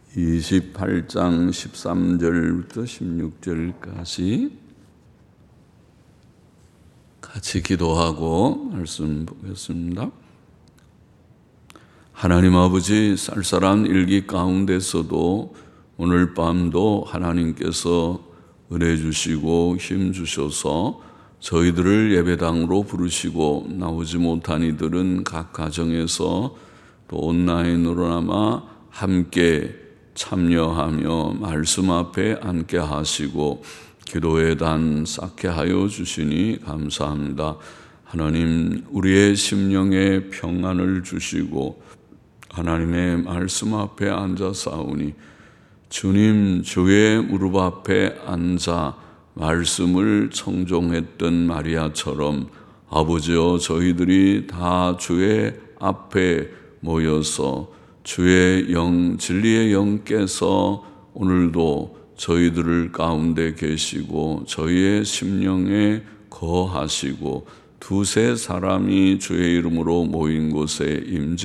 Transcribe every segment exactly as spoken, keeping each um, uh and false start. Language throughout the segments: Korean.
이십팔 장 십삼 절부터 십육 절까지 같이 기도하고 말씀 보겠습니다. 하나님 아버지, 쌀쌀한 일기 가운데서도 오늘 밤도 하나님께서 은혜 주시고 힘 주셔서 저희들을 예배당으로 부르시고 나오지 못한 이들은 각 가정에서 또 온라인으로나마 함께 참여하며 말씀 앞에 앉게 하시고 기도의 단 쌓게 하여 주시니 감사합니다. 하나님, 우리의 심령에 평안을 주시고 하나님의 말씀 앞에 앉아 싸우니 주님 주의 무릎 앞에 앉아 말씀을 청종했던 마리아처럼 아버지여, 저희들이 다 주의 앞에 모여서 주의 영, 진리의 영께서 오늘도 저희들을 가운데 계시고 저희의 심령에 거하시고 두세 사람이 주의 이름으로 모인 곳에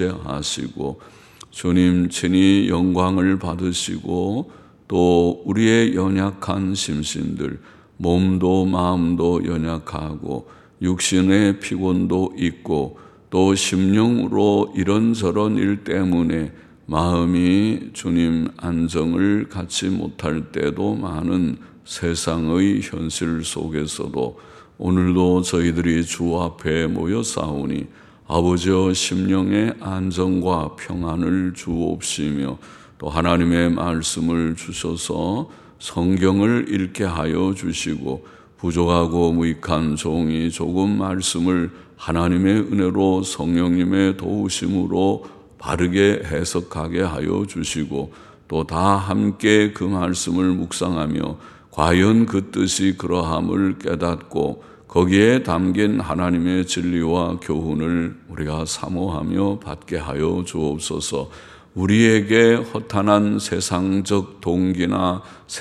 임재하시고 주님 친히 영광을 받으시고 또 우리의 연약한 심신들, 몸도 마음도 연약하고 육신의 피곤도 있고 또 심령으로 이런저런 일 때문에 마음이 주님 안정을 갖지 못할 때도 많은 세상의 현실 속에서도 오늘도 저희들이 주 앞에 모여 싸우니 아버지여, 심령의 안정과 평안을 주옵시며 또 하나님의 말씀을 주셔서 성경을 읽게 하여 주시고 부족하고 무익한 종이 조금 말씀을 하나님의 은혜로 성령님의 도우심으로 바르게 해석하게 하여 주시고 또 다 함께 그 말씀을 묵상하며 과연 그 뜻이 그러함을 깨닫고 거기에 담긴 하나님의 진리와 교훈을 우리가 사모하며 받게 하여 주옵소서. 우리에게 허탄한 세상적 동기나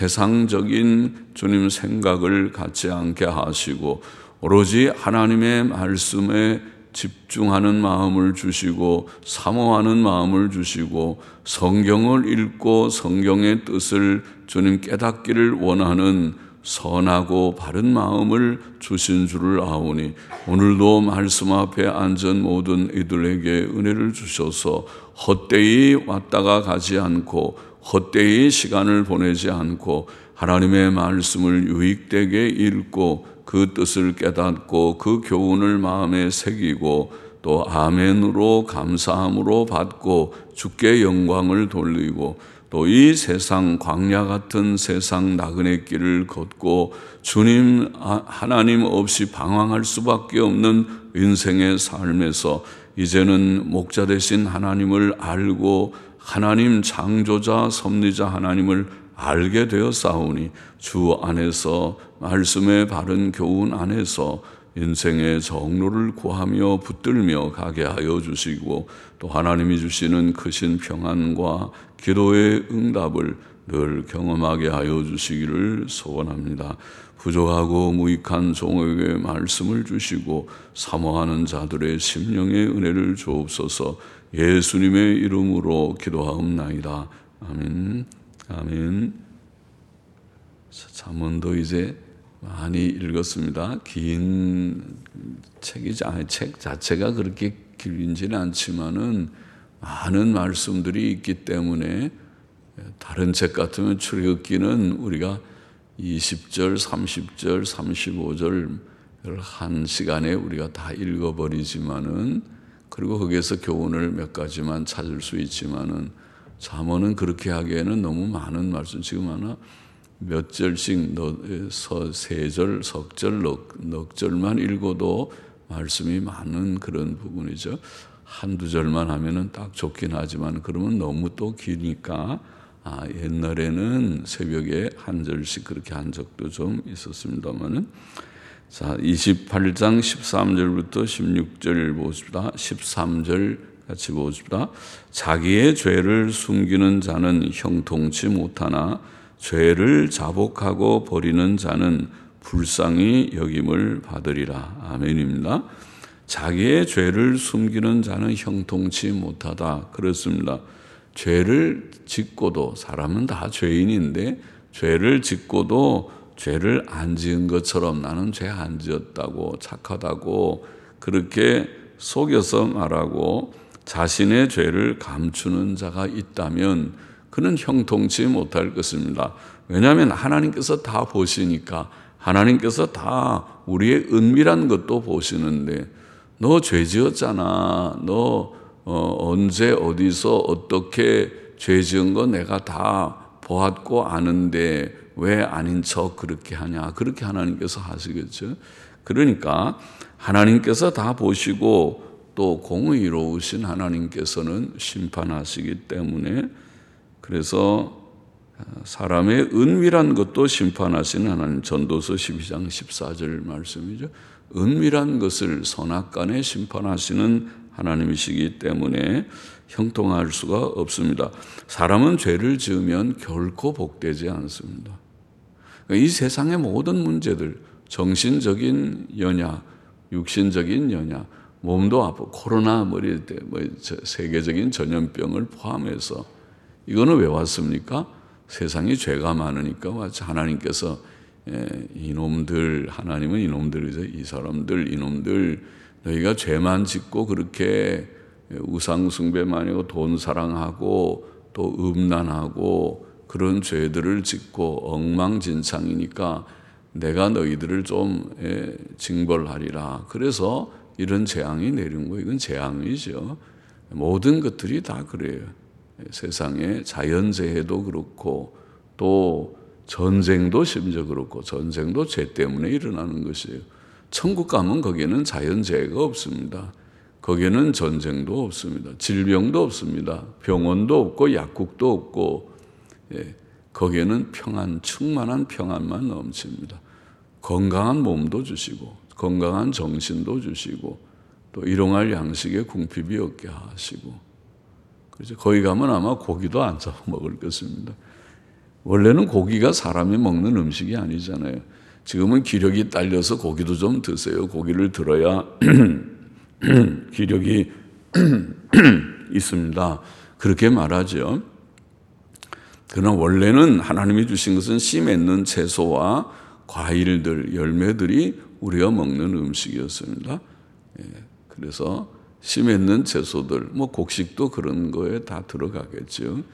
세상적인 주님 생각을 갖지 않게 하시고 오로지 하나님의 말씀에 집중하는 마음을 주시고 사모하는 마음을 주시고 성경을 읽고 성경의 뜻을 주님 깨닫기를 원하는 선하고 바른 마음을 주신 줄을 아오니 오늘도 말씀 앞에 앉은 모든 이들에게 은혜를 주셔서 헛되이 왔다가 가지 않고 헛되이 시간을 보내지 않고 하나님의 말씀을 유익되게 읽고 그 뜻을 깨닫고 그 교훈을 마음에 새기고 또 아멘으로 감사함으로 받고 주께 영광을 돌리고 또 이 세상 광야 같은 세상 나그네 길을 걷고 주님 하나님 없이 방황할 수밖에 없는 인생의 삶에서 이제는 목자 되신 하나님을 알고 하나님 창조자 섭리자 하나님을 알게 되어 싸우니 주 안에서 말씀의 바른 교훈 안에서 인생의 정로를 구하며 붙들며 가게 하여 주시고 또 하나님이 주시는 크신 평안과 기도의 응답을 늘 경험하게 하여 주시기를 소원합니다. 부족하고 무익한 종에게 말씀을 주시고 사모하는 자들의 심령의 은혜를 주옵소서. 예수님의 이름으로 기도하옵나이다. 아멘. 아멘. 잠언도 이제 많이 읽었습니다. 긴 책이지, 아니, 책 자체가 그렇게 길지는 않지만은 많은 말씀들이 있기 때문에 다른 책 같으면 출애굽기는 우리가 이십 절, 삼십 절, 삼십오 절을 한 시간에 우리가 다 읽어버리지만은 그리고 거기에서 교훈을 몇 가지만 찾을 수 있지만은 잠언은 그렇게 하기에는 너무 많은 말씀, 지금 하나 몇 절씩 세 절, 석 절, 넉, 넉 절만 읽어도 말씀이 많은 그런 부분이죠. 한두 절만 하면은 딱 좋긴 하지만 그러면 너무 또 기니까 아, 옛날에는 새벽에 한 절씩 그렇게 한 적도 좀 있었습니다만은 자, 이십팔 장 십삼 절부터 십육 절 보십시다. 십삼 절 같이 보십시다. 자기의 죄를 숨기는 자는 형통치 못하나 죄를 자복하고 버리는 자는 불쌍히 여김을 받으리라. 아멘입니다. 자기의 죄를 숨기는 자는 형통치 못하다. 그렇습니다. 죄를 짓고도, 사람은 다 죄인인데 죄를 짓고도 죄를 안 지은 것처럼 나는 죄 안 지었다고, 착하다고 그렇게 속여서 말하고 자신의 죄를 감추는 자가 있다면 그는 형통치 못할 것입니다. 왜냐하면 하나님께서 다 보시니까, 하나님께서 다 우리의 은밀한 것도 보시는데, 너 죄 지었잖아, 너 어, 언제 어디서 어떻게 죄 지은 거 내가 다 보았고 아는데 왜 아닌 척 그렇게 하냐, 그렇게 하나님께서 하시겠죠. 그러니까 하나님께서 다 보시고 또 공의로우신 하나님께서는 심판하시기 때문에, 그래서 사람의 은밀한 것도 심판하시는 하나님, 전도서 십이 장 십사 절 말씀이죠. 은밀한 것을 선악간에 심판하시는 하나님이시기 때문에 형통할 수가 없습니다. 사람은 죄를 지으면 결코 복되지 않습니다. 이 세상의 모든 문제들, 정신적인 연약, 육신적인 연약, 몸도 아프고 코로나 머리 때 뭐 세계적인 전염병을 포함해서, 이거는 왜 왔습니까? 세상에 죄가 많으니까 왔죠. 하나님께서 이놈들, 하나님은 이놈들이죠. 이 사람들, 이놈들, 너희가 죄만 짓고 그렇게 우상 숭배 많이 하고 돈 사랑하고 또 음란하고 그런 죄들을 짓고 엉망진창이니까 내가 너희들을 좀 징벌하리라. 그래서 이런 재앙이 내린 거, 이건 재앙이죠. 모든 것들이 다 그래요. 세상에 자연재해도 그렇고 또 전쟁도 심지어 그렇고, 전쟁도 죄 때문에 일어나는 것이에요. 천국 가면 거기에는 자연재해가 없습니다. 거기에는 전쟁도 없습니다. 질병도 없습니다. 병원도 없고 약국도 없고, 예, 거기에는 평안, 충만한 평안만 넘칩니다. 건강한 몸도 주시고 건강한 정신도 주시고 또 일용할 양식에 궁핍이 없게 하시고, 그래서 거기 가면 아마 고기도 안 잡아 먹을 것입니다. 원래는 고기가 사람이 먹는 음식이 아니잖아요. 지금은 기력이 딸려서 고기도 좀 드세요. 고기를 들어야 기력이 있습니다. 그렇게 말하죠. 그러나 원래는 하나님이 주신 것은 씨 맺는 채소와 과일들, 열매들이 우리가 먹는 음식이었습니다. 그래서 씨 맺는 채소들, 뭐 곡식도 그런 거에 다 들어가겠죠.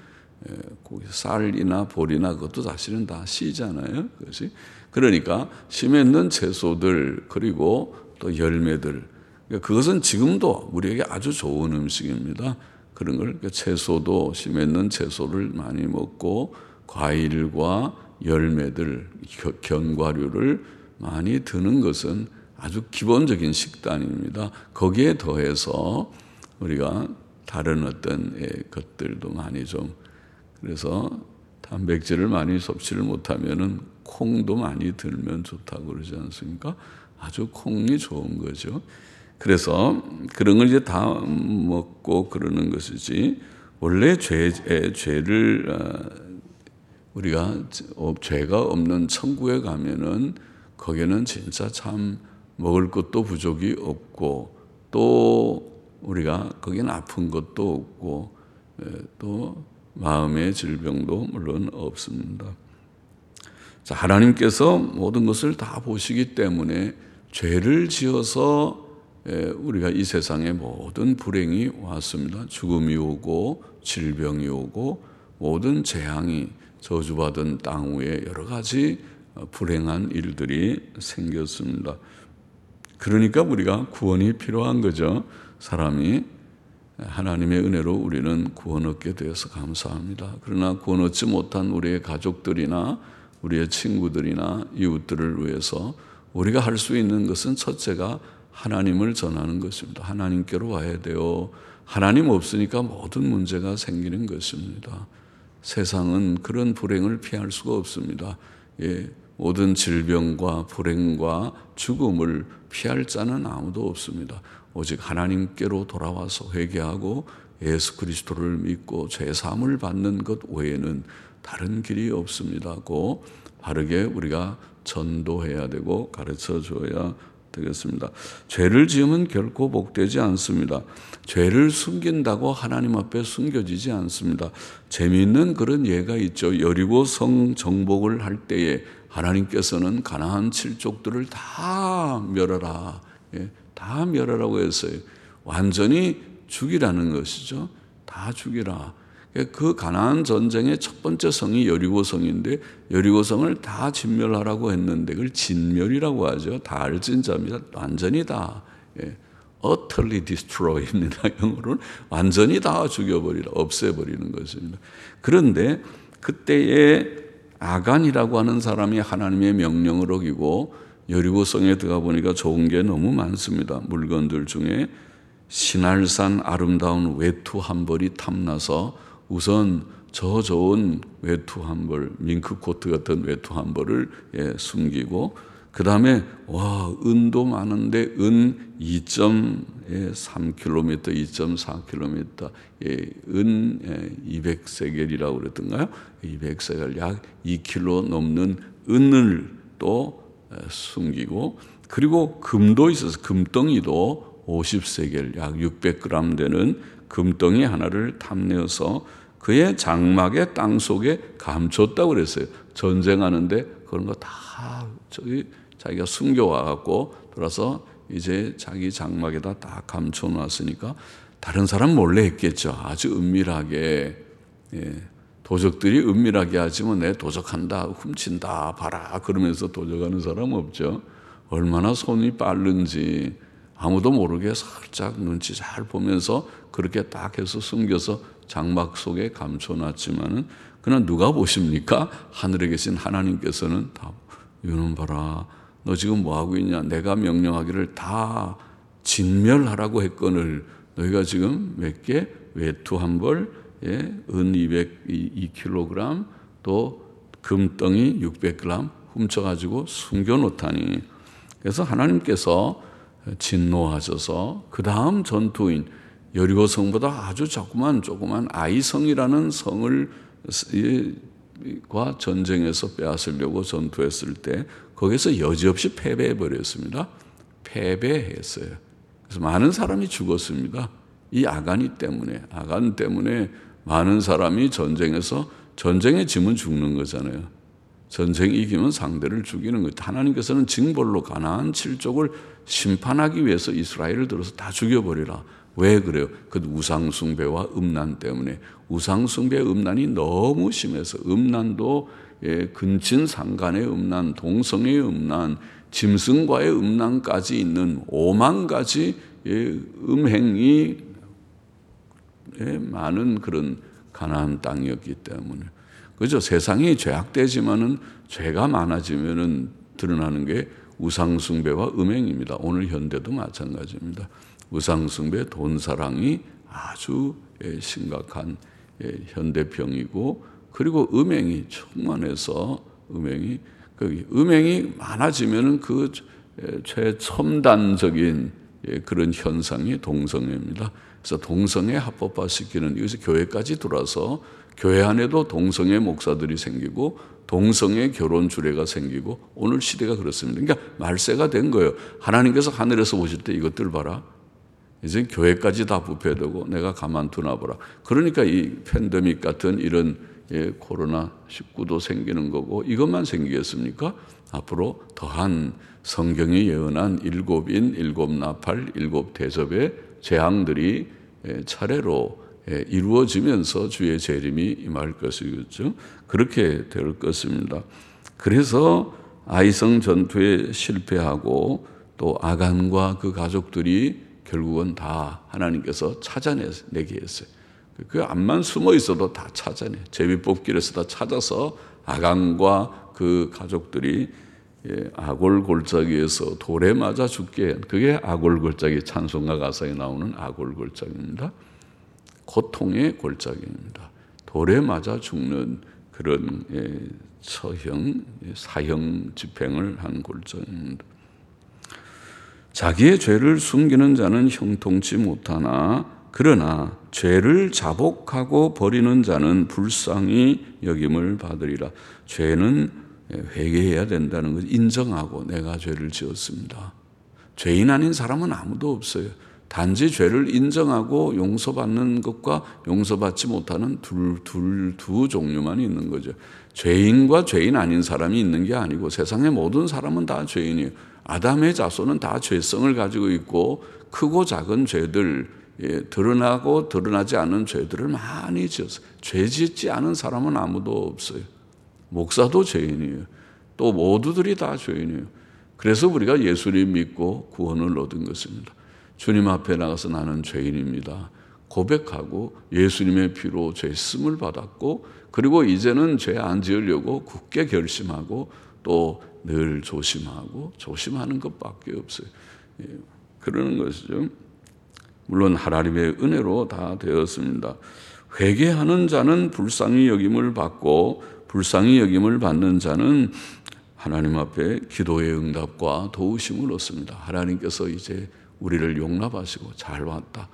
쌀이나 보리나 그것도 사실은 다 씨잖아요. 그것이. 그러니까 씨 맺는 채소들, 그리고 또 열매들, 그것은 지금도 우리에게 아주 좋은 음식입니다. 그런 걸, 채소도 씨 맺는 채소를 많이 먹고 과일과 열매들, 견과류를 많이 드는 것은 아주 기본적인 식단입니다. 거기에 더해서 우리가 다른 어떤 것들도 많이 좀, 그래서 단백질을 많이 섭취를 못하면은 콩도 많이 들면 좋다고 그러지 않습니까? 아주 콩이 좋은 거죠. 그래서 그런 걸 이제 다 먹고 그러는 것이지, 원래 죄, 죄를 우리가 죄가 없는 천국에 가면은 거기는 진짜 참 먹을 것도 부족이 없고, 또 우리가 거기는 아픈 것도 없고, 또 마음의 질병도 물론 없습니다. 자, 하나님께서 모든 것을 다 보시기 때문에 죄를 지어서 우리가 이 세상에 모든 불행이 왔습니다. 죽음이 오고 질병이 오고 모든 재앙이, 저주받은 땅 위에 여러 가지 불행한 일들이 생겼습니다. 그러니까 우리가 구원이 필요한 거죠. 사람이 하나님의 은혜로 우리는 구원 얻게 되어서 감사합니다. 그러나 구원 얻지 못한 우리의 가족들이나 우리의 친구들이나 이웃들을 위해서 우리가 할 수 있는 것은 첫째가 하나님을 전하는 것입니다. 하나님께로 와야 돼요. 하나님 없으니까 모든 문제가 생기는 것입니다. 세상은 그런 불행을 피할 수가 없습니다. 예, 모든 질병과 불행과 죽음을 피할 자는 아무도 없습니다. 오직 하나님께로 돌아와서 회개하고 예수 그리스도를 믿고 죄 사함을 받는 것 외에는 다른 길이 없습니다고 바르게 우리가 전도해야 되고 가르쳐 줘야 되겠습니다. 죄를 지으면 결코 복되지 않습니다. 죄를 숨긴다고 하나님 앞에 숨겨지지 않습니다. 재미있는 그런 예가 있죠. 여리고 성 정복을 할 때에 하나님께서는 가나안 칠족들을 다 멸하라, 예, 다 멸하라고 했어요. 완전히 죽이라는 것이죠. 다 죽이라. 그 가나안 전쟁의 첫 번째 성이 여리고 성인데 여리고 성을 다 진멸하라고 했는데 그걸 진멸이라고 하죠. 다 알진자입니다. 완전히 다, 예, utterly destroy입니다. 영어로는 완전히 다 죽여버리라, 없애버리는 것입니다. 그런데 그때에 아간이라고 하는 사람이 하나님의 명령을 어기고 여리고 성에 들어가 보니까 좋은 게 너무 많습니다. 물건들 중에 신할산 아름다운 외투 한 벌이 탐나서 우선 저 좋은 외투 한 벌, 밍크코트 같은 외투 한 벌을, 예, 숨기고, 그 다음에 와, 은도 많은데 은 이 점 삼 킬로미터, 이 점 사 킬로미터, 예, 은, 예, 이백 세겔이라고 그랬던가요? 이백 세겔, 약 이 킬로그램 넘는 은을 또 숨기고, 그리고 금도 있어서 금덩이도 오십 세겔, 약 육백 그램 되는 금덩이 하나를 탐내어서 그의 장막의 땅 속에 감췄다고 그랬어요. 전쟁하는데 그런 거 다 저기 자기가 숨겨와갖고 돌아서 이제 자기 장막에다 다 감춰놨으니까 다른 사람 몰래 했겠죠. 아주 은밀하게. 예. 도적들이 은밀하게 하지만 내 도적한다, 훔친다, 봐라 그러면서 도적하는 사람 없죠. 얼마나 손이 빠른지 아무도 모르게 살짝 눈치 잘 보면서 그렇게 딱 해서 숨겨서 장막 속에 감춰놨지만은 그냥 누가 보십니까? 하늘에 계신 하나님께서는 다, 이놈 봐라, 너 지금 뭐 하고 있냐? 내가 명령하기를 다 진멸하라고 했거늘 너희가 지금 몇 개? 외투 한 벌, 예, 은 이백이 킬로그램, 또 금덩이 육백 그램 훔쳐가지고 숨겨놓다니. 그래서 하나님께서 진노하셔서 그 다음 전투인 여리고 성보다 아주 조그만 조그만 아이성이라는 성을 과 전쟁에서 빼앗으려고 전투했을 때 거기서 여지없이 패배해버렸습니다. 패배했어요. 그래서 많은 사람이 죽었습니다. 이 아간이 때문에, 아간 때문에 많은 사람이 전쟁에서, 전쟁에 지면 죽는 거잖아요. 전쟁 이기면 상대를 죽이는 거죠. 하나님께서는 징벌로 가나안 칠족을 심판하기 위해서 이스라엘을 들어서 다 죽여버리라. 왜 그래요? 그 우상숭배와 음란 때문에. 우상숭배의 음란이 너무 심해서 음란도, 예, 근친상간의 음란, 동성애의 음란, 짐승과의 음란까지 있는 오만 가지, 예, 음행이, 예, 많은 그런 가나안 땅이었기 때문에. 그죠? 세상이 죄악되지만은 죄가 많아지면은 드러나는 게 우상숭배와 음행입니다. 오늘 현대도 마찬가지입니다. 우상숭배, 돈사랑이 아주 심각한 현대병이고, 그리고 음행이 충만해서 음행이 음행이 많아지면은 그 최첨단적인 그런 현상이 동성애입니다. 그래서 동성애 합법화시키는, 여기서 교회까지 들어와서 교회 안에도 동성애 목사들이 생기고 동성애 결혼 주례가 생기고 오늘 시대가 그렇습니다. 그러니까 말세가 된 거예요. 하나님께서 하늘에서 보실 때 이것들 봐라. 이제 교회까지 다 부패되고 내가 가만두나 보라. 그러니까 이 팬데믹 같은 이런, 예, 코로나 십구도 생기는 거고, 이것만 생기겠습니까? 앞으로 더한 성경이 예언한 일곱인, 일곱 나팔, 일곱 대접의 재앙들이 차례로 이루어지면서 주의 재림이 임할 것이겠죠. 그렇게 될 것입니다. 그래서 아이성 전투에 실패하고 또 아간과 그 가족들이 결국은 다 하나님께서 찾아내게 했어요. 그 앞만 숨어 있어도 다 찾아내. 제비뽑기에서 다 찾아서 아간과 그 가족들이, 예, 아골 골짜기에서 돌에 맞아 죽게, 그게 아골 골짜기, 찬송가 가사에 나오는 아골 골짜기입니다. 고통의 골짜기입니다. 돌에 맞아 죽는 그런, 예, 처형, 사형 집행을 한 골짜기입니다. 자기의 죄를 숨기는 자는 형통치 못하나 그러나 죄를 자복하고 버리는 자는 불쌍히 여김을 받으리라. 죄는 회개해야 된다는 걸 인정하고 내가 죄를 지었습니다. 죄인 아닌 사람은 아무도 없어요. 단지 죄를 인정하고 용서받는 것과 용서받지 못하는 둘, 둘, 두 종류만 있는 거죠. 죄인과 죄인 아닌 사람이 있는 게 아니고 세상의 모든 사람은 다 죄인이에요. 아담의 자손은 다 죄성을 가지고 있고 크고 작은 죄들, 예, 드러나고 드러나지 않은 죄들을 많이 지었어요. 죄 짓지 않은 사람은 아무도 없어요. 목사도 죄인이에요. 또 모두들이 다 죄인이에요. 그래서 우리가 예수님 믿고 구원을 얻은 것입니다. 주님 앞에 나가서 나는 죄인입니다. 고백하고 예수님의 피로 죄 씀을 받았고 그리고 이제는 죄 안 지으려고 굳게 결심하고 또 늘 조심하고 조심하는 것밖에 없어요. 예, 그러는 것이죠. 물론 하나님의 은혜로 다 되었습니다. 회개하는 자는 불쌍히 여김을 받고 불쌍히 여김을 받는 자는 하나님 앞에 기도의 응답과 도우심을 얻습니다. 하나님께서 이제 우리를 용납하시고 잘 왔다.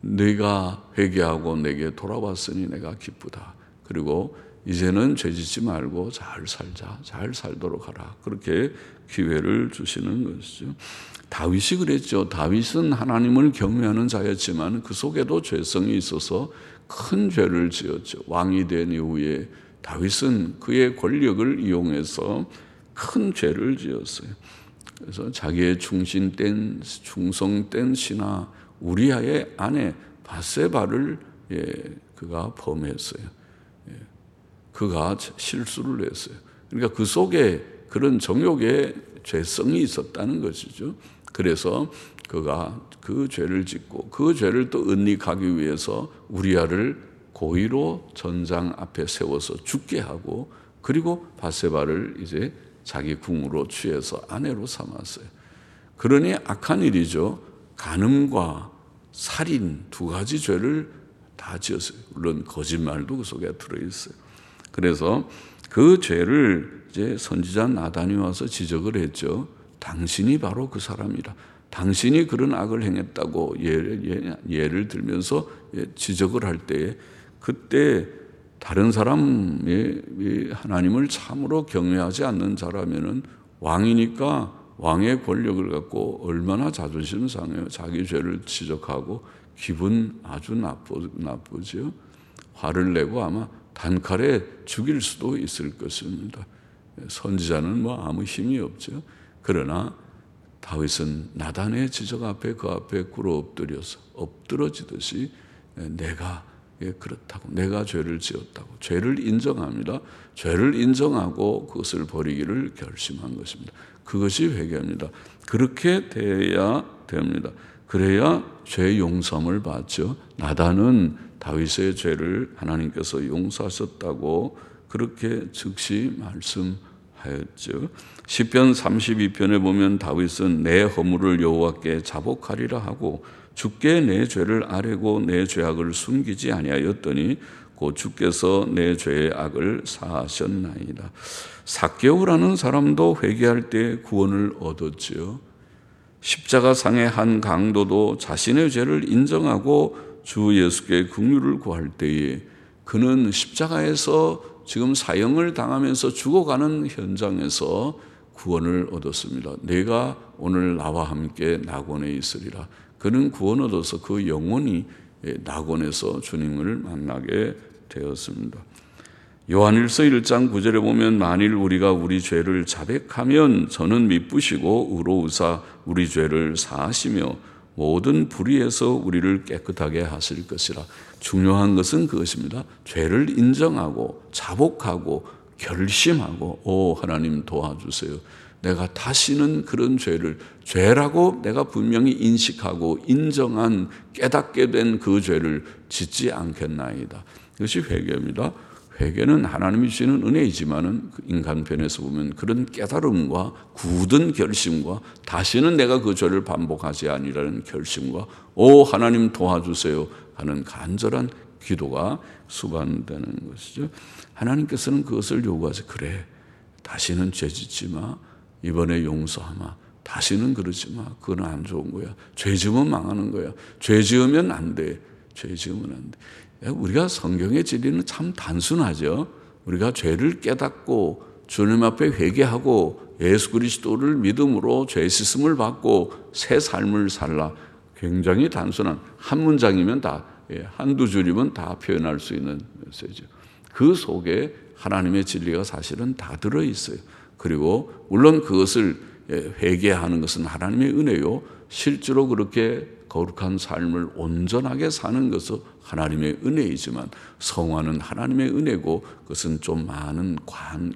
네가 회개하고 내게 돌아왔으니 내가 기쁘다. 그리고 이제는 죄짓지 말고 잘 살자. 잘 살도록 하라. 그렇게 기회를 주시는 것이죠. 다윗이 그랬죠. 다윗은 하나님을 경외하는 자였지만 그 속에도 죄성이 있어서 큰 죄를 지었죠. 왕이 된 이후에 다윗은 그의 권력을 이용해서 큰 죄를 지었어요. 그래서 자기의 충신된 충성된 신하 우리아의 아내 바세바를 예, 그가 범했어요. 예, 그가 실수를 했어요. 그러니까 그 속에 그런 정욕의 죄성이 있었다는 것이죠. 그래서 그가 그 죄를 짓고 그 죄를 또 은닉하기 위해서 우리아를 고의로 전장 앞에 세워서 죽게 하고 그리고 바세바를 이제 자기 궁으로 취해서 아내로 삼았어요. 그러니 악한 일이죠. 간음과 살인 두 가지 죄를 다 지었어요. 물론 거짓말도 그 속에 들어있어요. 그래서 그 죄를 이제 선지자 나단이 와서 지적을 했죠. 당신이 바로 그 사람이라. 당신이 그런 악을 행했다고 예를, 예를 들면서 지적을 할 때에 그때 다른 사람이 하나님을 참으로 경외하지 않는 자라면은 왕이니까 왕의 권력을 갖고 얼마나 자존심 상해요. 자기 죄를 지적하고 기분 아주 나쁘, 나쁘죠. 화를 내고 아마 단칼에 죽일 수도 있을 것입니다. 선지자는 뭐 아무 힘이 없죠. 그러나 다윗은 나단의 지적 앞에 그 앞에 꿇어 엎드려서 엎드러지듯이 내가 예, 그렇다고 내가 죄를 지었다고 죄를 인정합니다. 죄를 인정하고 그것을 버리기를 결심한 것입니다. 그것이 회개입니다. 그렇게 돼야 됩니다. 그래야 죄 용서함을 받죠. 나단은 다윗의 죄를 하나님께서 용서하셨다고 그렇게 즉시 말씀하였죠. 시편 삼십이 편에 보면 다윗은 내 허물을 여호와께 자복하리라 하고 주께 내 죄를 아뢰고 내 죄악을 숨기지 아니하였더니 곧 주께서 내 죄의 악을 사하셨나이다. 삭개오라는 사람도 회개할 때 구원을 얻었지요. 십자가상의 한 강도도 자신의 죄를 인정하고 주 예수께 긍휼을 구할 때에 그는 십자가에서 지금 사형을 당하면서 죽어가는 현장에서 구원을 얻었습니다. 내가 오늘 나와 함께 낙원에 있으리라. 그는 구원 얻어서 그 영혼이 낙원에서 주님을 만나게 되었습니다. 요한일서 일 장 구 절에 보면 만일 우리가 우리 죄를 자백하면 저는 미쁘시고 의로우사 우리 죄를 사하시며 모든 불의에서 우리를 깨끗하게 하실 것이라. 중요한 것은 그것입니다. 죄를 인정하고 자복하고 결심하고 오 하나님 도와주세요. 내가 다시는 그런 죄를 죄라고 내가 분명히 인식하고 인정한 깨닫게 된 그 죄를 짓지 않겠나이다. 이것이 회개입니다. 회개는 하나님이 주시는 은혜이지만은 인간편에서 보면 그런 깨달음과 굳은 결심과 다시는 내가 그 죄를 반복하지 아니라는 결심과 오 하나님 도와주세요 하는 간절한 기도가 수반되는 것이죠. 하나님께서는 그것을 요구하세요. 그래 다시는 죄 짓지 마. 이번에 용서하마. 다시는 그러지 마. 그건 안 좋은 거야. 죄 지으면 망하는 거야. 죄 지으면 안 돼. 죄 지으면 안 돼. 우리가 성경의 진리는 참 단순하죠. 우리가 죄를 깨닫고 주님 앞에 회개하고 예수 그리스도를 믿음으로 죄 씻음을 받고 새 삶을 살라. 굉장히 단순한 한 문장이면 다, 한두 줄이면 다 표현할 수 있는 메시지. 그 속에 하나님의 진리가 사실은 다 들어있어요. 그리고 물론 그것을 회개하는 것은 하나님의 은혜요. 실제로 그렇게 거룩한 삶을 온전하게 사는 것은 하나님의 은혜이지만 성화는 하나님의 은혜고 그것은 좀 많은 관,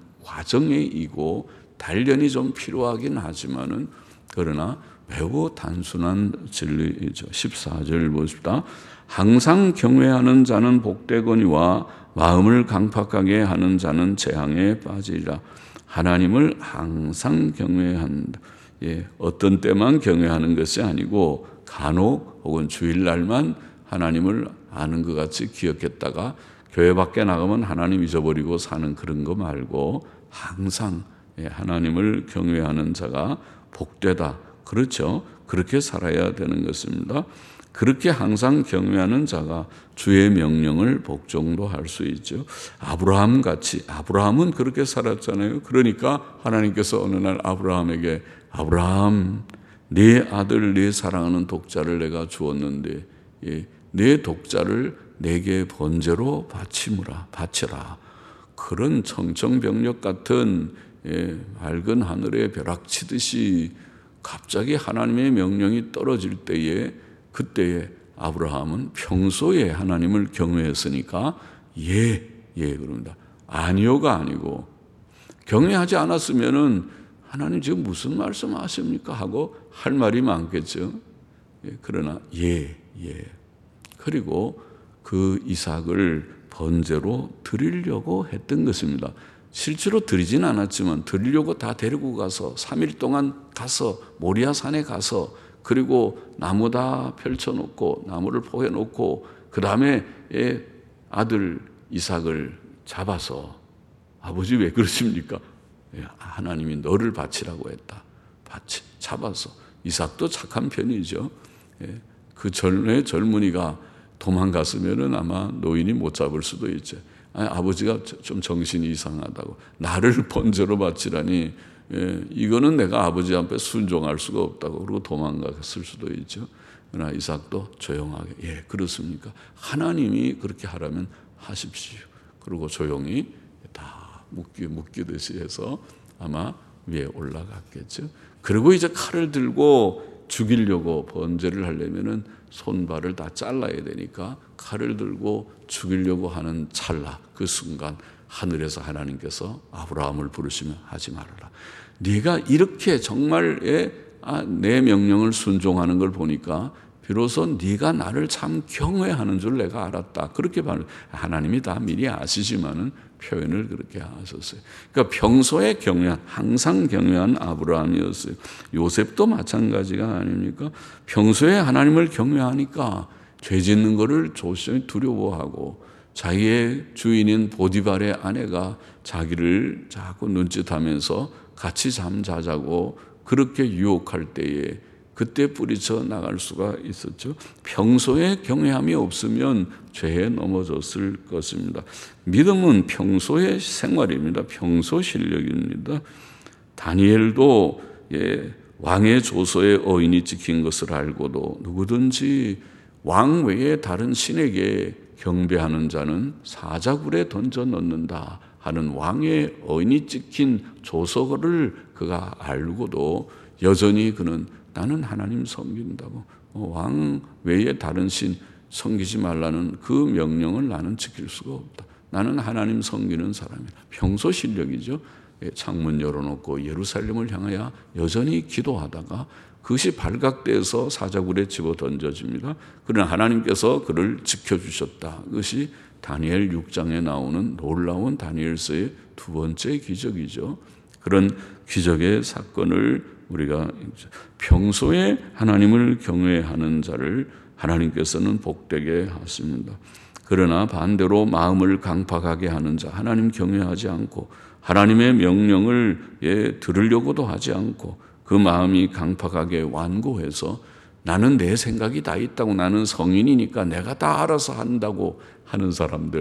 과정이고 단련이 좀 필요하긴 하지만은 그러나 매우 단순한 진리이죠. 십사 절 보십시다. 항상 경외하는 자는 복되거니와 마음을 강팍하게 하는 자는 재앙에 빠지리라. 하나님을 항상 경외한다. 예, 어떤 때만 경외하는 것이 아니고 간혹 혹은 주일날만 하나님을 아는 것 같이 기억했다가 교회 밖에 나가면 하나님 잊어버리고 사는 그런 거 말고 항상 하나님을 경외하는 자가 복되다. 그렇죠. 그렇게 살아야 되는 것입니다. 그렇게 항상 경외하는 자가 주의 명령을 복종도 할 수 있죠. 아브라함 같이, 아브라함은 그렇게 살았잖아요. 그러니까 하나님께서 어느 날 아브라함에게 아브라함, 네 아들, 네 사랑하는 독자를 내가 주었는데 예, 네 독자를 내게 번제로 바치무라, 바치라. 그런 청천벽력 같은 예, 맑은 하늘에 벼락치듯이 갑자기 하나님의 명령이 떨어질 때에 그때에 아브라함은 평소에 하나님을 경외했으니까 예, 예 그럽니다. 아니요가 아니고 경외하지 않았으면은 하나님 지금 무슨 말씀하십니까 하고 할 말이 많겠죠. 예, 그러나 예, 예. 그리고 그 이삭을 번제로 드리려고 했던 것입니다. 실제로 드리진 않았지만 드리려고 다 데리고 가서 삼 일 동안 가서 모리아 산에 가서 그리고 나무 다 펼쳐놓고 나무를 포개놓고 그 다음에 아들 이삭을 잡아서 아버지 왜 그러십니까? 하나님이 너를 바치라고 했다. 바치, 잡아서. 이삭도 착한 편이죠. 그 전에 젊은이가 도망갔으면 아마 노인이 못 잡을 수도 있죠. 아니, 아버지가 좀 정신이 이상하다고 나를 번제로 바치라니 예, 이거는 내가 아버지 앞에 순종할 수가 없다고 그러고 도망갔을 수도 있죠. 그러나 이삭도 조용하게 예 그렇습니까? 하나님이 그렇게 하라면 하십시오. 그리고 조용히 다 묶기, 묶이듯이 해서 아마 위에 올라갔겠죠. 그리고 이제 칼을 들고 죽이려고 번제를 하려면은 손발을 다 잘라야 되니까 칼을 들고 죽이려고 하는 찰나 그 순간 하늘에서 하나님께서 아브라함을 부르시며 하지 말아라. 네가 이렇게 정말 내 명령을 순종하는 걸 보니까 비로소 네가 나를 참 경외하는 줄 내가 알았다. 그렇게 말 하나님이 다 미리 아시지만은 표현을 그렇게 하셨어요. 그러니까 평소에 경외한, 항상 경외한 아브라함이었어요. 요셉도 마찬가지가 아닙니까? 평소에 하나님을 경외하니까 죄 짓는 것을 조심히 두려워하고 자기의 주인인 보디발의 아내가 자기를 자꾸 눈짓하면서 같이 잠자자고 그렇게 유혹할 때에 그때 뿌리쳐 나갈 수가 있었죠. 평소에 경외함이 없으면 죄에 넘어졌을 것입니다. 믿음은 평소의 생활입니다. 평소 실력입니다. 다니엘도 예, 왕의 조서에 어인이 찍힌 것을 알고도 누구든지 왕 외에 다른 신에게 경배하는 자는 사자굴에 던져 넣는다 하는 왕의 어인이 찍힌 조서를 그가 알고도 여전히 그는 나는 하나님 섬긴다고 왕 외에 다른 신 섬기지 말라는 그 명령을 나는 지킬 수가 없다. 나는 하나님 섬기는 사람이다. 평소 실력이죠. 창문 열어놓고 예루살렘을 향하여 여전히 기도하다가 그것이 발각돼서 사자굴에 집어 던져집니다. 그러나 하나님께서 그를 지켜주셨다. 그것이 다니엘 육 장에 나오는 놀라운 다니엘서의 두 번째 기적이죠. 그런 기적의 사건을 우리가 평소에 하나님을 경외하는 자를 하나님께서는 복되게 하십니다. 그러나 반대로 마음을 강팍하게 하는 자, 하나님 경외하지 않고 하나님의 명령을 예, 들으려고도 하지 않고 그 마음이 강팍하게 완고해서 나는 내 생각이 다 있다고 나는 성인이니까 내가 다 알아서 한다고 하는 사람들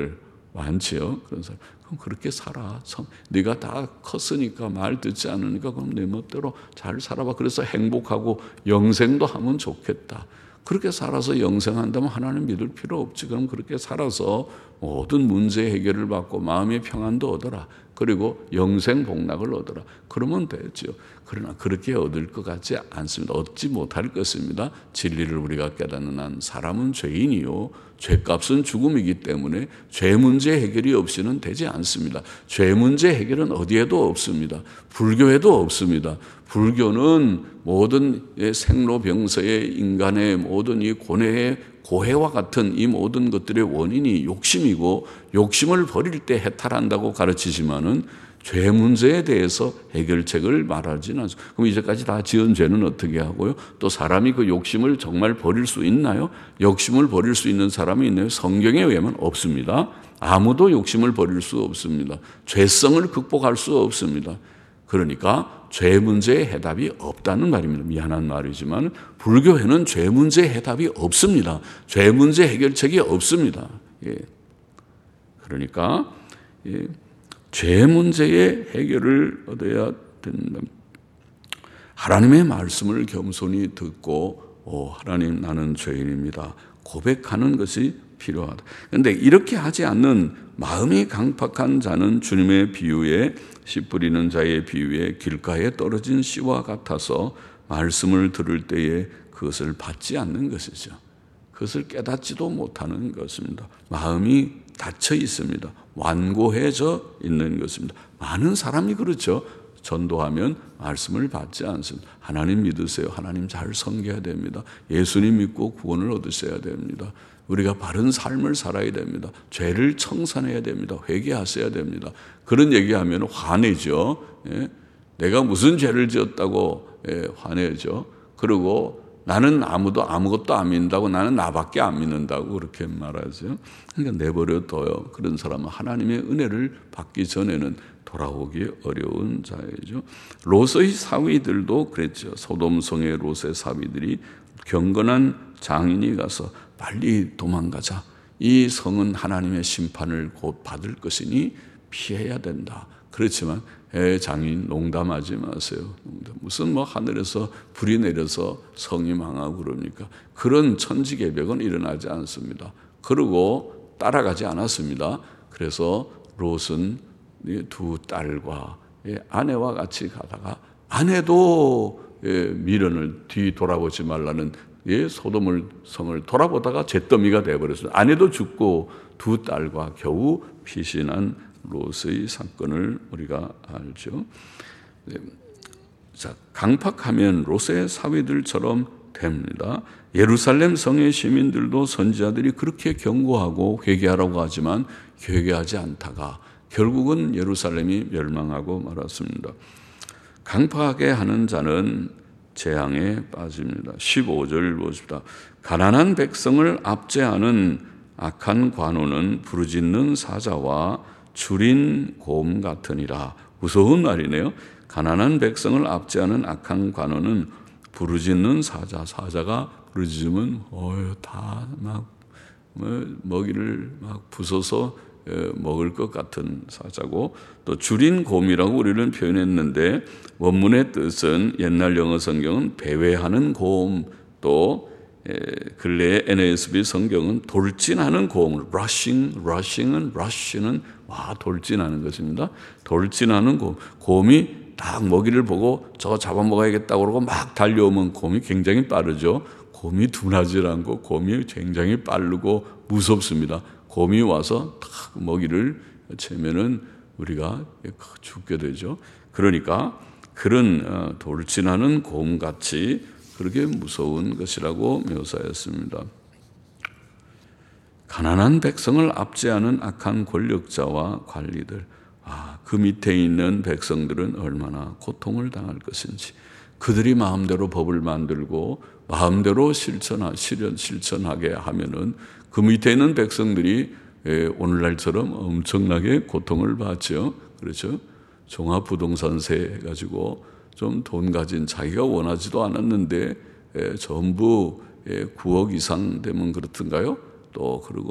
많지요. 그런 사람. 그럼 그렇게 살아. 네가 다 컸으니까 말 듣지 않으니까 그럼 내 멋대로 잘 살아봐. 그래서 행복하고 영생도 하면 좋겠다. 그렇게 살아서 영생한다면 하나님 믿을 필요 없지. 그럼 그렇게 살아서 모든 문제 해결을 받고 마음의 평안도 얻어라. 그리고 영생 복락을 얻어라. 그러면 되죠. 그러나 그렇게 얻을 것 같지 않습니다. 얻지 못할 것입니다. 진리를 우리가 깨닫는 한 사람은 죄인이요. 죄값은 죽음이기 때문에 죄 문제 해결이 없이는 되지 않습니다. 죄 문제 해결은 어디에도 없습니다. 불교에도 없습니다. 불교는 모든 생로병사의 인간의 모든 이 고뇌의 고해와 같은 이 모든 것들의 원인이 욕심이고 욕심을 버릴 때 해탈한다고 가르치지만은 죄 문제에 대해서 해결책을 말하지는 않습니다. 그럼 이제까지 다 지은 죄는 어떻게 하고요? 또 사람이 그 욕심을 정말 버릴 수 있나요? 욕심을 버릴 수 있는 사람이 있나요? 성경에 의하면 없습니다. 아무도 욕심을 버릴 수 없습니다. 죄성을 극복할 수 없습니다. 그러니까 죄 문제의 해답이 없다는 말입니다. 미안한 말이지만 불교에는 죄 문제의 해답이 없습니다. 죄 문제 해결책이 없습니다. 예. 그러니까 예. 죄 문제의 해결을 얻어야 된다. 하나님의 말씀을 겸손히 듣고 오, 하나님 나는 죄인입니다. 고백하는 것이 필요하다. 그런데 이렇게 하지 않는 마음이 강팍한 자는 주님의 비유에 씨 뿌리는 자의 비유에 길가에 떨어진 씨와 같아서 말씀을 들을 때에 그것을 받지 않는 것이죠. 그것을 깨닫지도 못하는 것입니다. 마음이 닫혀 있습니다. 완고해져 있는 것입니다. 많은 사람이 그렇죠. 전도하면 말씀을 받지 않습니다. 하나님 믿으세요. 하나님 잘 섬겨야 됩니다. 예수님 믿고 구원을 얻으셔야 됩니다. 우리가 바른 삶을 살아야 됩니다. 죄를 청산해야 됩니다. 회개하셔야 됩니다. 그런 얘기하면 화내죠. 예? 내가 무슨 죄를 지었다고 예, 화내죠. 그리고 나는 아무도 아무것도 안 믿는다고 나는 나밖에 안 믿는다고 그렇게 말하죠. 그러니까 내버려둬요. 그런 사람은 하나님의 은혜를 받기 전에는 돌아오기 어려운 자이죠. 롯의 사위들도 그랬죠. 소돔성의 롯의 사위들이 경건한 장인이 가서 빨리 도망가자. 이 성은 하나님의 심판을 곧 받을 것이니 피해야 된다. 그렇지만 에 장인 농담하지 마세요. 무슨 뭐 하늘에서 불이 내려서 성이 망하고 그럽니까? 그런 천지개벽은 일어나지 않습니다. 그리고 따라가지 않았습니다. 그래서 롯은 두 딸과 아내와 같이 가다가 아내도 미련을 뒤 돌아보지 말라는 소돔을 성을 돌아보다가 잿더미가 되어버렸어요. 아내도 죽고 두 딸과 겨우 피신한 롯의 사건을 우리가 알죠. 자, 강팍하면 롯의 사위들처럼 됩니다. 예루살렘 성의 시민들도 선지자들이 그렇게 경고하고 회개하라고 하지만 회개하지 않다가 결국은 예루살렘이 멸망하고 말았습니다. 강팍하게 하는 자는 재앙에 빠집니다. 십오 절 보십시다. 가난한 백성을 압제하는 악한 관원은 부르짖는 사자와 줄인 곰 같으니라. 무서운 말이네요. 가난한 백성을 압제하는 악한 관원은 부르짖는 사자. 사자가 부르짖으면 어휴 다 막 먹이를 막 부숴서 먹을 것 같은 사자고, 또 줄인 곰이라고 우리는 표현했는데 원문의 뜻은 옛날 영어 성경은 배회하는 곰, 또 근래의 엔 에이 에스 비 성경은 돌진하는 곰, rushing, rushing은 rush는 와 돌진하는 것입니다. 돌진하는 곰, 곰이 딱 먹이를 보고 저거 잡아먹어야겠다고 그러고 막 달려오면 곰이 굉장히 빠르죠. 곰이 둔하지 않고 곰이 굉장히 빠르고 무섭습니다. 곰이 와서 딱 먹이를 채면은 우리가 죽게 되죠. 그러니까 그런 돌진하는 곰같이 그렇게 무서운 것이라고 묘사했습니다. 가난한 백성을 압제하는 악한 권력자와 관리들, 아, 그 밑에 있는 백성들은 얼마나 고통을 당할 것인지, 그들이 마음대로 법을 만들고 마음대로 실천하, 실현, 실천하게 하면은 그 밑에 있는 백성들이 오늘날처럼 엄청나게 고통을 받죠. 그렇죠? 종합부동산세 해가지고 좀 돈 가진 자기가 원하지도 않았는데 전부 구억 이상 되면 그렇던가요? 또 그리고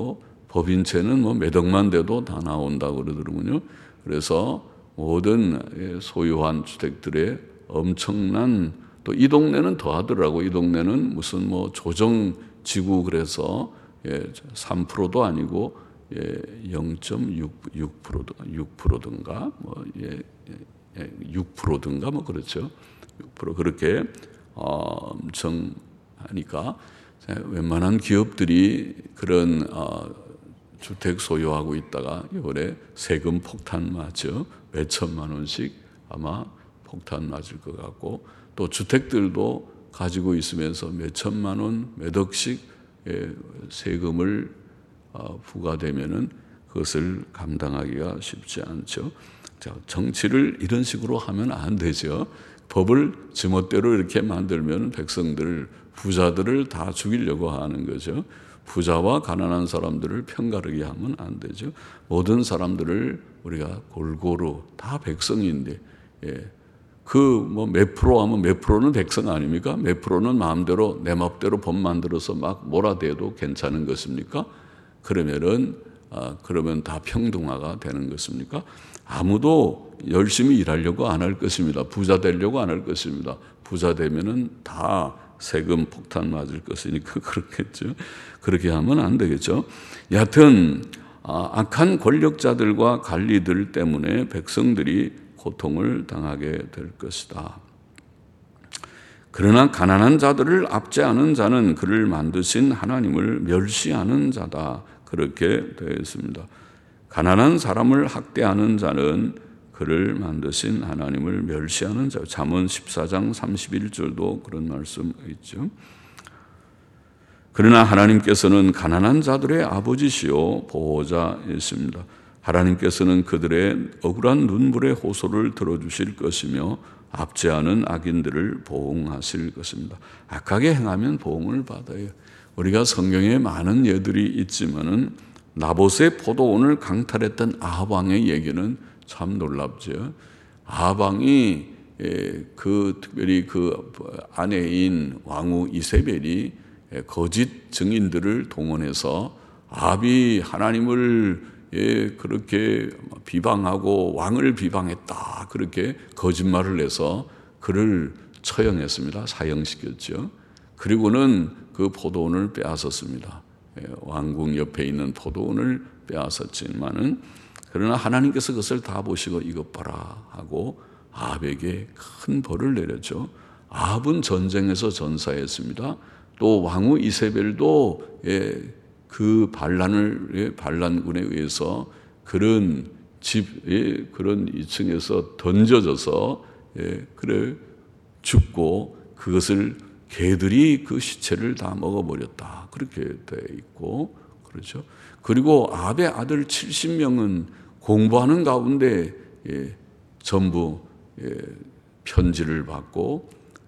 법인채는 뭐 몇 억만 돼도 다 나온다고 그러더군요. 그래서 모든 소유한 주택들의 엄청난, 또 이 동네는 더 하더라고. 이 동네는 무슨 뭐 조정지구 그래서 예, 삼 퍼센트도 아니고 예, 영 점 육 퍼센트, 육 퍼센트든가 뭐 예, 예, 육 퍼센트든가 뭐 그렇죠. 육 퍼센트 그렇게 어, 엄청 하니까 웬만한 기업들이 그런 어, 주택 소유하고 있다가 이번에 세금 폭탄 맞죠. 몇 천만 원씩 아마 폭탄 맞을 것 같고, 또 주택들도 가지고 있으면서 몇 천만 원, 몇 억씩 세금을 부과되면은 그것을 감당하기가 쉽지 않죠. 자, 정치를 이런 식으로 하면 안 되죠. 법을 지멋대로 이렇게 만들면 백성들, 부자들을 다 죽이려고 하는 거죠. 부자와 가난한 사람들을 편가르게 하면 안 되죠. 모든 사람들을 우리가 골고루 다 백성인데, 예. 그 뭐 몇 프로 하면 몇 프로는 백성 아닙니까? 몇 프로는 마음대로 내 맘대로 법 만들어서 막 몰아대도 괜찮은 것입니까? 그러면은 아, 그러면 다 평등화가 되는 것입니까? 아무도 열심히 일하려고 안 할 것입니다. 부자 되려고 안 할 것입니다. 부자 되면은 다 세금 폭탄 맞을 것이니까 그렇겠죠. 그렇게 하면 안 되겠죠. 여하튼 아, 악한 권력자들과 관리들 때문에 백성들이 고통을 당하게 될 것이다. 그러나 가난한 자들을 압제하는 자는 그를 만드신 하나님을 멸시하는 자다. 그렇게 되어 있습니다. 가난한 사람을 학대하는 자는 그를 만드신 하나님을 멸시하는 자. 잠언 십사 장 삼십일 절도 그런 말씀 있죠. 그러나 하나님께서는 가난한 자들의 아버지시요 보호자이십니다. 하나님께서는 그들의 억울한 눈물의 호소를 들어주실 것이며 압제하는 악인들을 보응하실 것입니다. 악하게 행하면 보응을 받아요. 우리가 성경에 많은 예들이 있지만은 나봇의 포도원을 강탈했던 아합 왕의 얘기는 참 놀랍죠. 아합 왕이 그 특별히 그 아내인 왕후 이세벨이 거짓 증인들을 동원해서 아합이 하나님을 예, 그렇게 비방하고 왕을 비방했다. 그렇게 거짓말을 해서 그를 처형했습니다. 사형시켰죠. 그리고는 그 포도원을 빼앗았습니다. 예, 왕궁 옆에 있는 포도원을 빼앗았지만은 그러나 하나님께서 그것을 다 보시고 이것 봐라 하고 아합에게 큰 벌을 내렸죠. 아합은 전쟁에서 전사했습니다. 또 왕후 이세벨도 예, 그 반란을 반란군에 의해서 그런 집 예, 그런 이 층에서 던져져서 예, 그래 죽고 그것을 개들이 그 시체를 다 먹어버렸다. 그렇게 돼 있고 그렇죠. 그리고 아합의 아들 칠십 명은 공부하는 가운데 예, 전부 예, 편지를 받고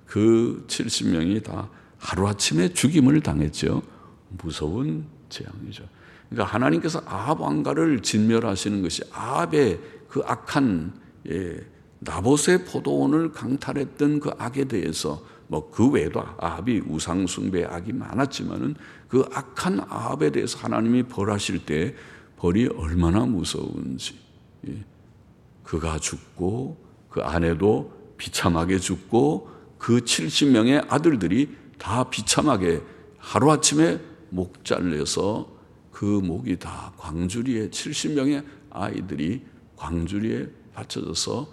그 칠십 명이 다 하루아침에 죽임을 당했죠. 무서운 재앙이죠. 그러니까 하나님께서 아합 왕가를 진멸하시는 것이 아합의 그 악한 예, 나봇의 포도원을 강탈했던 그 악에 대해서 뭐 그 외에도 아합이 우상 숭배의 악이 많았지만은 그 악한 아합에 대해서 하나님이 벌하실 때 벌이 얼마나 무서운지 예. 그가 죽고 그 아내도 비참하게 죽고 그 칠십 명의 아들들이 다 비참하게 하루아침에 목 잘려서 그 목이 다 광주리에 칠십 명의 아이들이 광주리에 받쳐져서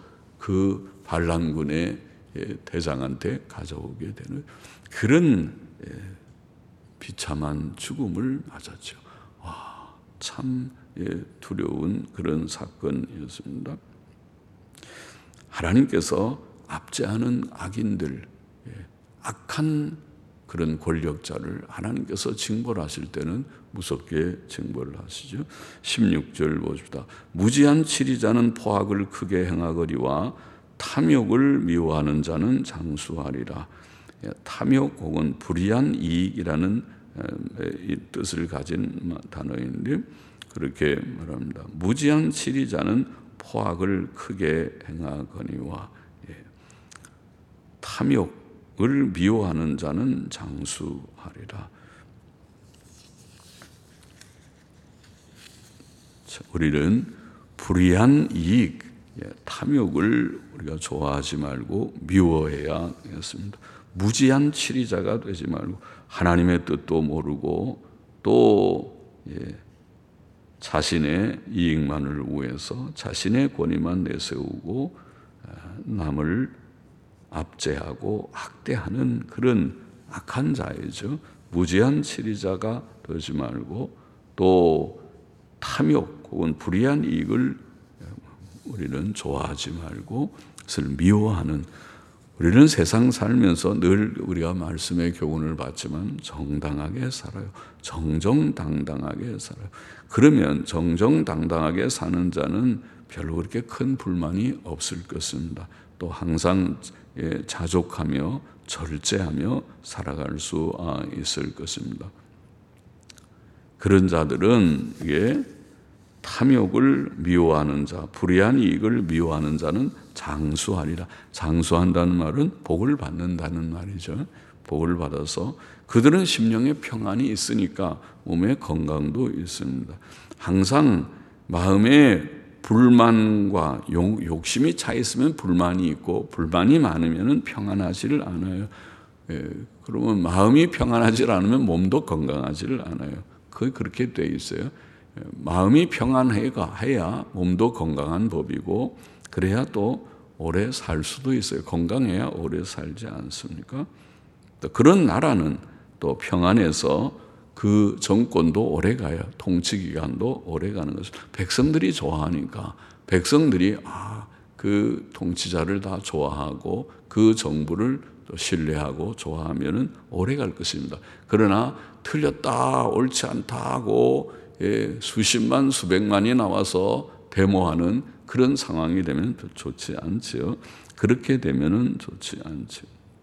그 반란군의 대장한테 가져오게 되는 그런 비참한 죽음을 맞았죠. 와, 참 두려운 그런 사건이었습니다. 하나님께서 압제하는 악인들, 악한 그런 권력자를 하나님께서 징벌하실 때는 무섭게 징벌을 하시죠. 십육 절 보십시다. 무지한 치리자는 포악을 크게 행하거리와 탐욕을 미워하는 자는 장수하리라. 탐욕 혹은 불의한 이익이라는 뜻을 가진 단어인데 그렇게 말합니다. 무지한 치리자는 포악을 크게 행하거니와 탐욕을 미워하는 자는 장수하리라. 우리는 불의한 이익, 탐욕을 우리가 좋아하지 말고 미워해야 했습니다. 무지한 치리자가 되지 말고 하나님의 뜻도 모르고 또 자신의 이익만을 위해서 자신의 권위만 내세우고 남을 압제하고 학대하는 그런 악한 자이죠. 무지한 치리자가 되지 말고 또 탐욕 혹은 불의한 이익을 우리는 좋아하지 말고 그것을 미워하는, 우리는 세상 살면서 늘 우리가 말씀의 교훈을 받지만 정당하게 살아요. 정정당당하게 살아요. 그러면 정정당당하게 사는 자는 별로 그렇게 큰 불만이 없을 것입니다. 또 항상 자족하며 절제하며 살아갈 수 있을 것입니다. 그런 자들은 이게 탐욕을 미워하는 자, 불의한 이익을 미워하는 자는 장수하리라. 장수한다는 말은 복을 받는다는 말이죠. 복을 받아서 그들은 심령에 평안이 있으니까 몸에 건강도 있습니다. 항상 마음에 불만과 욕심이 차 있으면 불만이 있고 불만이 많으면 평안하지를 않아요. 예, 그러면 마음이 평안하지 않으면 몸도 건강하지를 않아요. 그게 그렇게 돼 있어요. 마음이 평안해야 몸도 건강한 법이고 그래야 또 오래 살 수도 있어요. 건강해야 오래 살지 않습니까? 또 그런 나라는 또 평안해서 그 정권도 오래 가요. 통치 기간도 오래 가는 것을 백성들이 좋아하니까 백성들이 아, 그 통치자를 다 좋아하고 그 정부를 또 신뢰하고 좋아하면은 오래 갈 것입니다. 그러나 틀렸다, 옳지 않다 하고 예, 수십만, 수백만이 나와서 데모하는 그런 상황이 되면 좋지 않지요. 그렇게 되면은 좋지 않지요.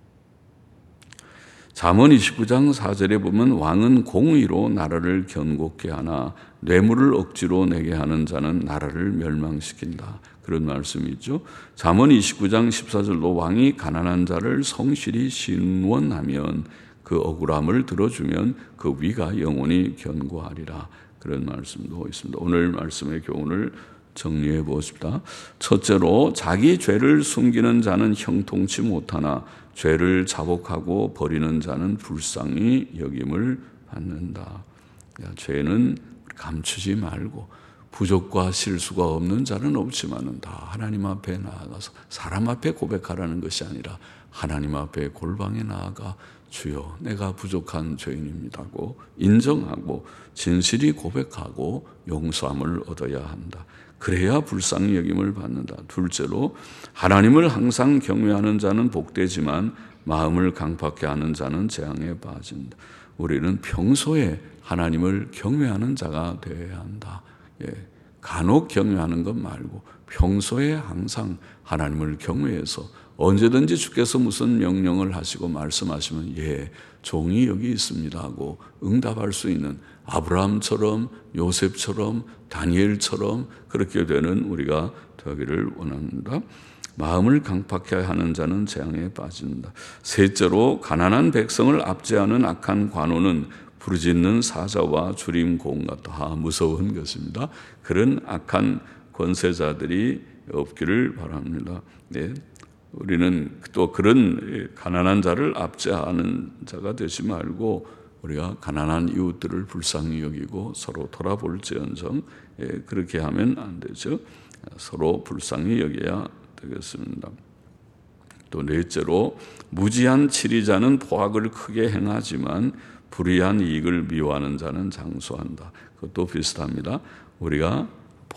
잠언 이십구 장 사 절에 보면 왕은 공의로 나라를 견고케 하나 뇌물을 억지로 내게 하는 자는 나라를 멸망시킨다. 그런 말씀이 있죠. 잠언 이십구 장 십사 절도 왕이 가난한 자를 성실히 신원하면 그 억울함을 들어주면 그 위가 영원히 견고하리라. 그런 말씀도 있습니다. 오늘 말씀의 교훈을 정리해 보십시다. 첫째로 자기 죄를 숨기는 자는 형통치 못하나 죄를 자복하고 버리는 자는 불쌍히 여김을 받는다. 죄는 감추지 말고 부족과 실수가 없는 자는 없지만은 다 하나님 앞에 나아가서 사람 앞에 고백하라는 것이 아니라 하나님 앞에 골방에 나아가 주여 내가 부족한 죄인입니다고 인정하고 진실이 고백하고 용서함을 얻어야 한다. 그래야 불쌍히 여김을 받는다. 둘째로 하나님을 항상 경외하는 자는 복되지만 마음을 강팍해 하는 자는 재앙에 빠진다. 우리는 평소에 하나님을 경외하는 자가 되어야 한다. 예, 간혹 경외하는 것 말고 평소에 항상 하나님을 경외해서 언제든지 주께서 무슨 명령을 하시고 말씀하시면 예, 종이 여기 있습니다 하고 응답할 수 있는 아브라함처럼 요셉처럼 다니엘처럼 그렇게 되는 우리가 되기를 원합니다. 마음을 강팍해 하는 자는 재앙에 빠진다. 셋째로 가난한 백성을 압제하는 악한 관원은 부르짖는 사자와 주림공 같다. 무서운 것입니다. 그런 악한 권세자들이 없기를 바랍니다. 네. 우리는 또 그런 가난한 자를 압제하는 자가 되지 말고 우리가 가난한 이웃들을 불쌍히 여기고 서로 돌아볼지언정 그렇게 하면 안 되죠. 서로 불쌍히 여겨야 되겠습니다. 또 넷째로 무지한 치리자는 포악을 크게 행하지만 불의한 이익을 미워하는 자는 장수한다. 그것도 비슷합니다. 우리가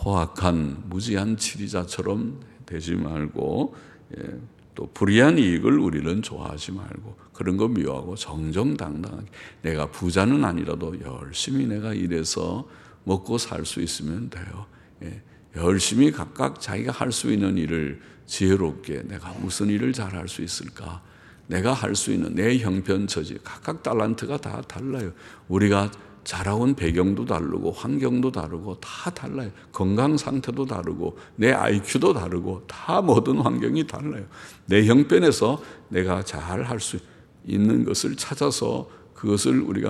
포악한 무지한 치리자처럼 되지 말고 예, 또 불의한 이익을 우리는 좋아하지 말고 그런 거 미워하고 정정당당하게 내가 부자는 아니라도 열심히 내가 일해서 먹고 살 수 있으면 돼요. 예, 열심히 각각 자기가 할 수 있는 일을 지혜롭게 내가 무슨 일을 잘 할 수 있을까? 내가 할 수 있는 내 형편처지 각각 달란트가 다 달라요. 우리가 자라온 배경도 다르고 환경도 다르고 다 달라요. 건강 상태도 다르고 내 아이큐도 다르고 다 모든 환경이 달라요. 내 형편에서 내가 잘 할 수 있는 것을 찾아서 그것을 우리가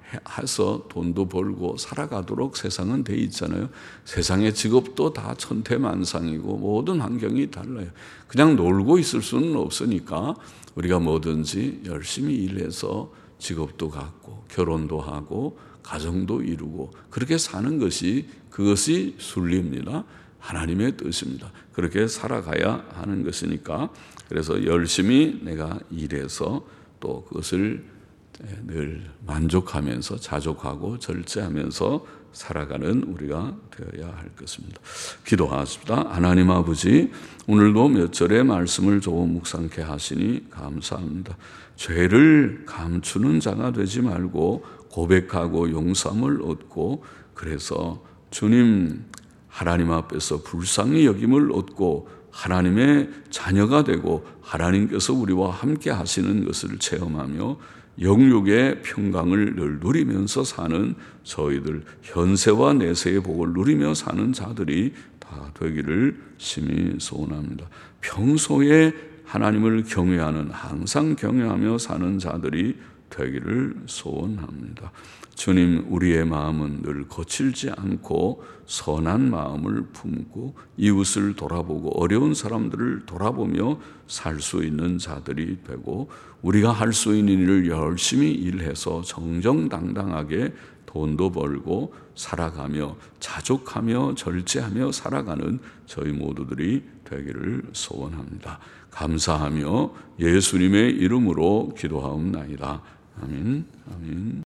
해서 돈도 벌고 살아가도록 세상은 돼 있잖아요. 세상의 직업도 다 천태만상이고 모든 환경이 달라요. 그냥 놀고 있을 수는 없으니까 우리가 뭐든지 열심히 일해서 직업도 갖고 결혼도 하고 가정도 이루고 그렇게 사는 것이 그것이 순리입니다. 하나님의 뜻입니다. 그렇게 살아가야 하는 것이니까 그래서 열심히 내가 일해서 또 그것을 늘 만족하면서 자족하고 절제하면서 살아가는 우리가 되어야 할 것입니다. 기도하십시다. 하나님 아버지, 오늘도 몇 절의 말씀을 조금 묵상케 하시니 감사합니다. 죄를 감추는 자가 되지 말고 고백하고 용서함을 얻고 그래서 주님 하나님 앞에서 불쌍히 여김을 얻고 하나님의 자녀가 되고 하나님께서 우리와 함께 하시는 것을 체험하며 영육의 평강을 늘 누리면서 사는 저희들 현세와 내세의 복을 누리며 사는 자들이 다 되기를 심히 소원합니다. 평소에 하나님을 경외하는 항상 경외하며 사는 자들이 되기를 소원합니다. 주님, 우리의 마음은 늘 거칠지 않고 선한 마음을 품고 이웃을 돌아보고 어려운 사람들을 돌아보며 살 수 있는 자들이 되고 우리가 할 수 있는 일을 열심히 일해서 정정당당하게 돈도 벌고 살아가며 자족하며 절제하며 살아가는 저희 모두들이 되기를 소원합니다. 감사하며 예수님의 이름으로 기도하옵나이다. 아멘. 아멘.